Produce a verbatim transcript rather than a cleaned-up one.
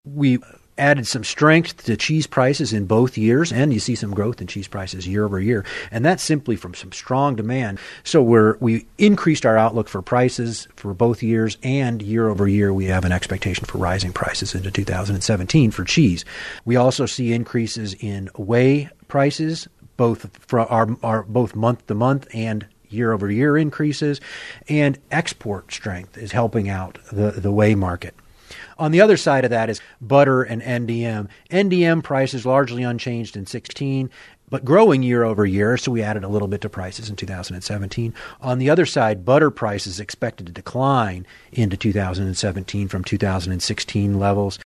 We added some strength to cheese prices in both years, and you see some growth in cheese prices year over year. And that's simply from some strong demand. So we're, we increased our outlook for prices for both years, and year over year, we have an expectation for rising prices into two thousand seventeen for cheese. We also see increases in whey prices, both for our, our both month to month and year over year increases, and export strength is helping out the, the whey market. On the other side of that is butter and N D M. N D M prices largely unchanged in sixteen, but growing year over year, so we added a little bit to prices in two thousand seventeen. On the other side, butter prices expected to decline into two thousand seventeen from two thousand sixteen levels.